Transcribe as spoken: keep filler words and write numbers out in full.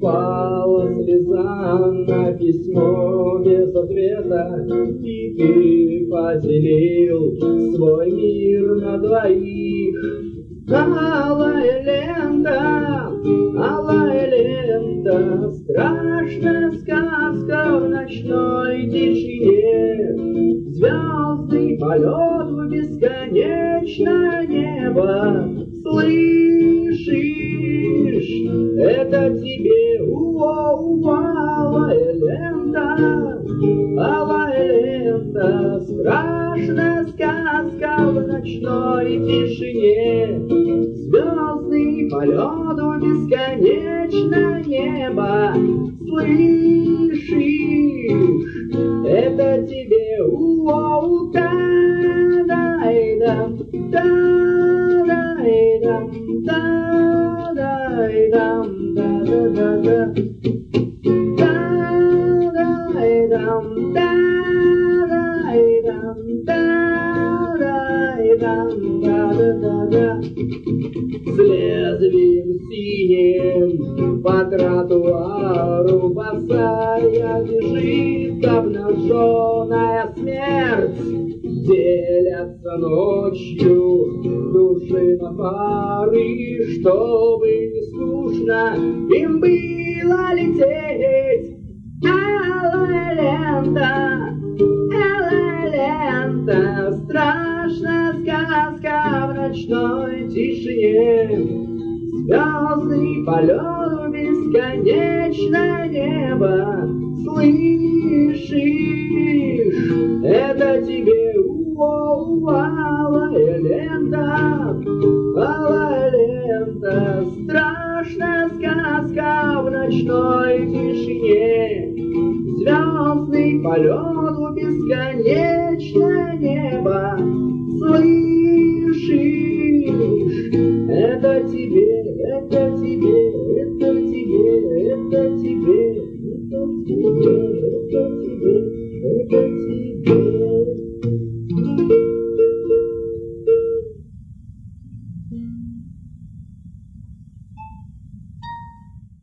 упала слеза на письмо без ответа, и ты поделил свой мир на двоих. Алая лента, алая лента, страшная сказка в ночной тишине. Звездный полет в бесконечное небо. Слышишь, это тебе у-о-у, алая лента, алая лента, страшная сказка в ночной тишине. Звездный полет в бесконечное небо. Слышишь, это тебе у-о-у, да-дай-дам, да-дай-дам, да-дай-дам, да-да-да-да, да-дай-дам, да-дай-дам, да-дай-дам, да-да-да-да. С лезвием синим по тротуару босая бежит обнаженная смерть. Делятся ночью души на пары, чтобы не скучно им было лететь. Алая лента, алая лента, страшная сказка в ночной тишине. Звездный полет в бесконечное небо. Слышишь, это тебе у-о-у, алая лента, алая лента, страшная сказка в ночной тишине. Звездный полет в бесконечное небо. Слышишь, это тебе, это тебе, это тебе, это тебе, это тебе, это тебе.